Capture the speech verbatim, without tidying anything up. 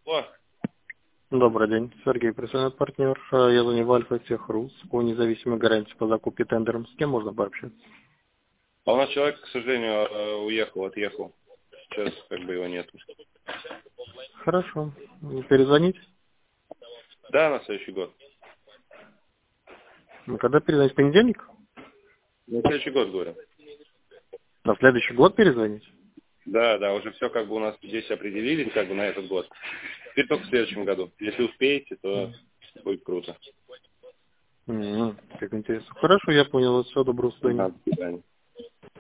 О, Добрый день, Сергей, профессиональный партнер. Э, Я звоню в Альфа Техрус по независимой гарантии по закупке тендером. С кем можно пообщаться? а у нас человек, к сожалению, э, уехал, отъехал. Сейчас как бы его нет. Хорошо. Перезвонить? Да, на следующий год. Ну, когда перезвонить? В понедельник? На следующий год, говорю. На следующий год перезвонить? Да, да, уже все как бы у нас здесь определились как бы на этот год. Теперь только в следующем году. Если успеете, то будет круто. М, Как интересно. Хорошо, я понял. Все, доброго Да, свидания. до свидания.